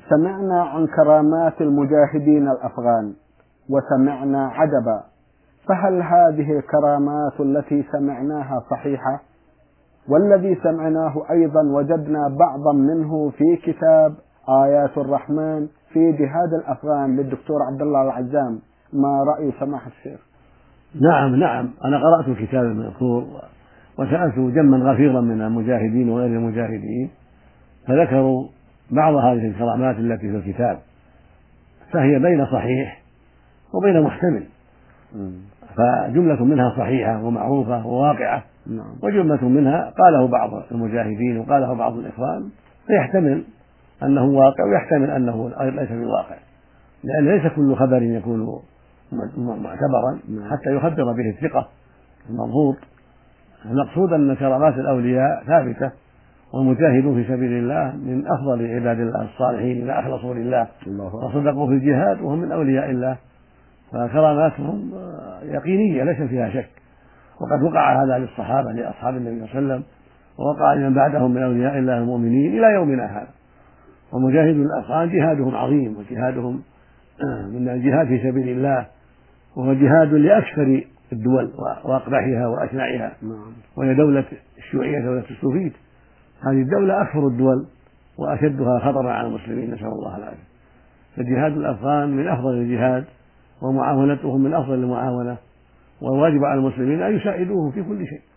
سمعنا عن كرامات المجاهدين الأفغان وسمعنا عجبا، فهل هذه الكرامات التي سمعناها صحيحة؟ والذي سمعناه أيضا وجدنا بعضا منه في كتاب آيات الرحمن في جهاد الأفغان للدكتور عبد الله العزام، ما رأي سماحة الشيخ؟ نعم أنا قرأت الكتاب المذكور وسألت جما غفيرا من المجاهدين وغير المجاهدين، فذكروا بعض هذه الكرامات التي في الكتاب، فهي بين صحيح وبين محتمل، فجملة منها صحيحة ومعروفة وواقعة، وجملة منها قاله بعض المجاهدين وقاله بعض الإخوان فيحتمل أنه واقع ويحتمل أنه ليس بالواقع، لأن ليس كل خبر يكون معتبرا حتى يخبر به الثقة المضبوط. المقصود أن كرامات الأولياء ثابتة، والمجاهدون في سبيل الله من أفضل عباد الله الصالحين إذا أخلصوا لله وصدقوا في الجهاد وهم من أولياء الله، فكراماتهم يقينية ليس فيها شك، وقد وقع هذا للصحابة لأصحاب النبي صلى الله عليه وسلم، ووقع لمن بعدهم من أولياء الله المؤمنين إلى يومنا هذا. ومجاهد الأفغان جهادهم عظيم، وجهادهم من الجهاد في سبيل الله، وهو جهاد لأكثر الدول وأقبحها وأشنعها، وهي دولة الشيوعية، دولة السوفيت. هذه الدولة أكثر الدول وأشدها خطرا على المسلمين، نسأل الله العافية. فجهاد الأفغان من أفضل الجهاد، ومعاونتهم من أفضل المعاونة، والواجب على المسلمين أن يساعدوهم في كل شيء،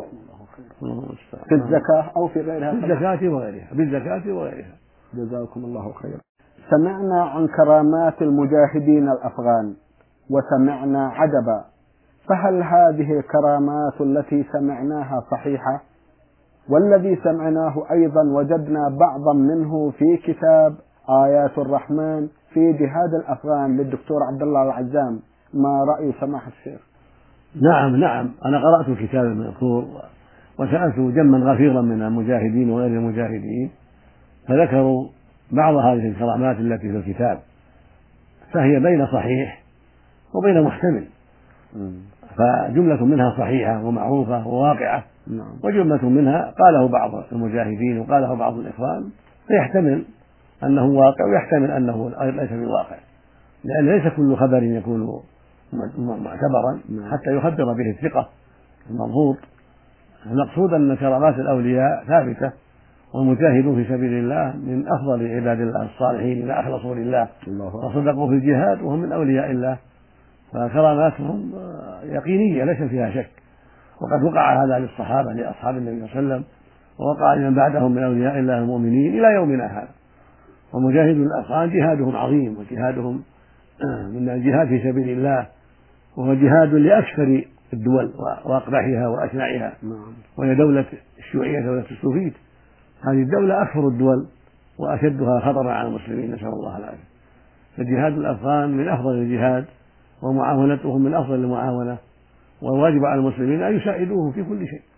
في الزكاة أو في غيرها، بالزكاة وغيرها. جزاكم الله خيرا. سمعنا عن كرامات المجاهدين الأفغان وسمعنا عجبا، فهل هذه الكرامات التي سمعناها صحيحة؟ والذي سمعناه أيضا وجدنا بعضا منه في كتاب آيات الرحمن في جهاد الأفغان للدكتور عبد الله العزام، ما رأي سماحة الشيخ؟ نعم أنا قرأت الكتاب المذكور وسألت جما غفيرا من المجاهدين وغير المجاهدين، فذكروا بعض هذه الكرامات التي في الكتاب، فهي بين صحيح وبين محتمل، فجملة منها صحيحة ومعروفة وواقعة، وجملة منها قاله بعض المجاهدين وقاله بعض الإخوان فيحتمل أنه واقع ويحتمل أنه ليس بالواقع، لأن ليس كل خبر يكون معتبرا حتى يخبر به الثقة المضبوط. المقصود أن كرامات الأولياء ثابتة، والمجاهدون في سبيل الله من أفضل عباد الله الصالحين إذا أخلصوا لله وصدقوا في الجهاد وهم من أولياء الله، فكراماتهم يقينية ليس فيها شك، وقد وقع هذا للصحابة لأصحاب النبي صلى الله عليه وسلم، ووقع لمن بعدهم من أولياء الله المؤمنين إلى يومنا هذا. ومجاهد الأفغان جهادهم عظيم، وجهادهم من الجهاد في سبيل الله، وهو جهاد لأكثر الدول وأقبحها وأشنعها، وهي دولة الشيوعية، دولة السوفيت. هذه الدولة أكثر الدول وأشدها خطرا على المسلمين، نسأل الله العافية. فجهاد الأفغان من أفضل الجهاد، ومعاونتهم من أفضل المعاونة، والواجب على المسلمين أن يساعدوهم في كل شيء،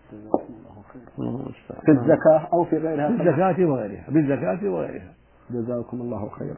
في الزكاة أو في غيرها، بالزكاة وغيرها. جزاكم الله خيرا.